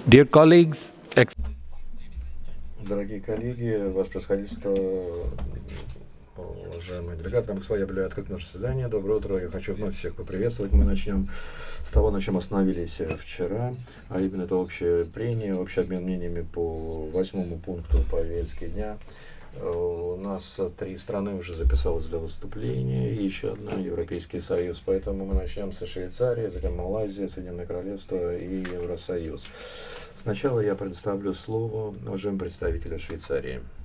Dear colleagues, Дорогие коллеги, Ваше Превосходительство, уважаемые делегаты, дамы и господа, я объявляю открытым наше заседание. Доброе утро, я хочу вновь всех поприветствовать. Мы начнем с того, на чем остановились вчера, а именно это общее прение, общий обмен мнениями по 8 пункту повестки дня. У нас 3 страны уже записалось для выступления, и еще одна Европейский Союз. Поэтому мы начнем со Швейцарии, затем Малайзия, Соединенное Королевство и Евросоюз. Сначала я предоставлю слово уважаемому представителю Швейцарии.